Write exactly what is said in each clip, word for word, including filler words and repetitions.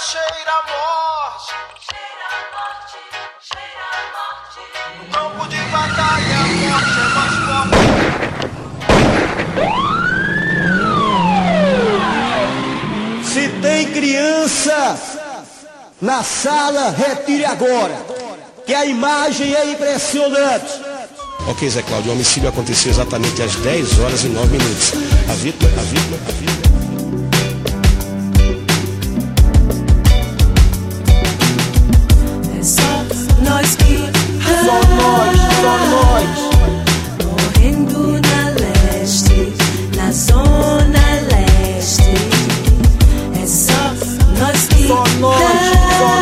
cheira a morte. Cheira a morte, cheira a morte. No campo de batalha a morte é mais forte. Se tem criança na sala, retire agora, que a imagem é impressionante. Ok, Zé Cláudio, o homicídio aconteceu exatamente às dez horas e nove minutos. A vítima, a vítima, a vítima. É só nós que Só nós, só nós. morrendo na leste, na zona leste. É só nós que Só nós, só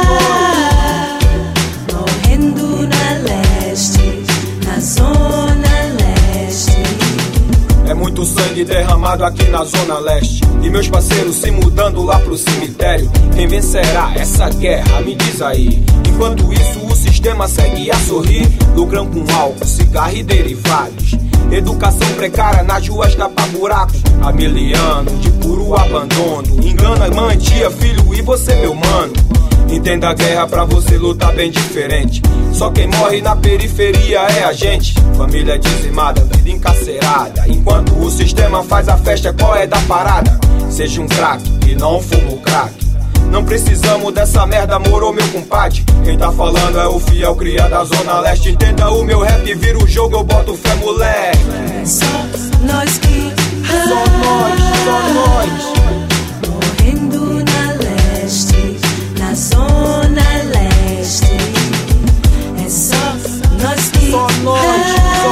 morrendo na leste, na zona leste. É muito sangue derramado aqui na zona leste, e meus parceiros se mudando lá pro cemitério. Quem vencerá essa guerra, me diz aí. Enquanto isso o sistema segue a sorrir, lucram com álcool, cigarro e derivados. Educação precária nas ruas tapa-buraco, ameliano de puro abandono. Engana mãe, tia, filho e você meu mano. Entenda a guerra pra você lutar bem diferente. Só quem morre na periferia é a gente. Família dizimada, vida encarcerada. Enquanto o sistema faz a festa, qual é da parada? Seja um craque e não fuma o crack. Não precisamos dessa merda, moro, meu compadre. Quem tá falando é o fiel cria da zona leste. Entenda o meu rap, vira o jogo, eu boto fé, moleque. É só nós que Só nós, só nós. morrendo na leste, na zona leste. É só nós que Só nós, só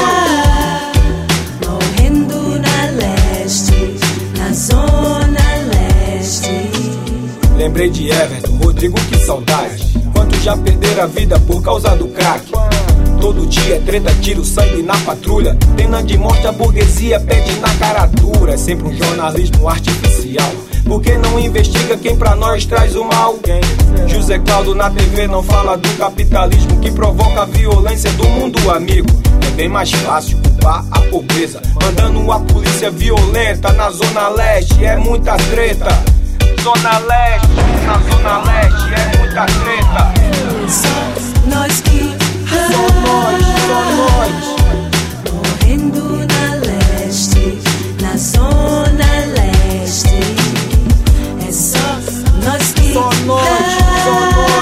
morrendo na leste, na zona leste. Lembrei de Everton, Rodrigo, que saudade. Quantos já perderam a vida por causa do crack? Todo dia é treta, tiro, sangue na patrulha. Pena de morte, a burguesia pede na cara dura. É sempre um jornalismo artificial. Por que não investiga quem pra nós traz o mal? José Cláudio na T V não fala do capitalismo que provoca a violência do mundo amigo. É bem mais fácil culpar a pobreza, mandando a polícia violenta na zona leste. É muita treta. Zona leste, na zona leste é muita treta. Só nós que Só nós, só nós. morrendo na leste, na zona leste. É só nós que Só nós, só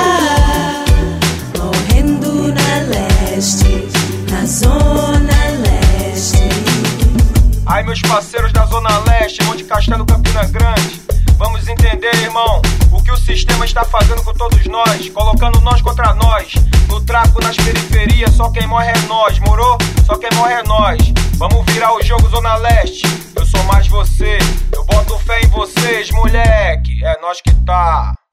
morrendo na leste, na zona leste. Aí meus parceiros da zona leste, Monte Castelo, Campina Grande, vamos entender, irmão, o que o sistema está fazendo com todos nós, colocando nós contra nós. No traco, nas periferias, só quem morre é nós, morou? Só quem morre é nós. Vamos virar o jogo zona leste. Eu sou mais você, eu boto fé em vocês, moleque. É nós que tá.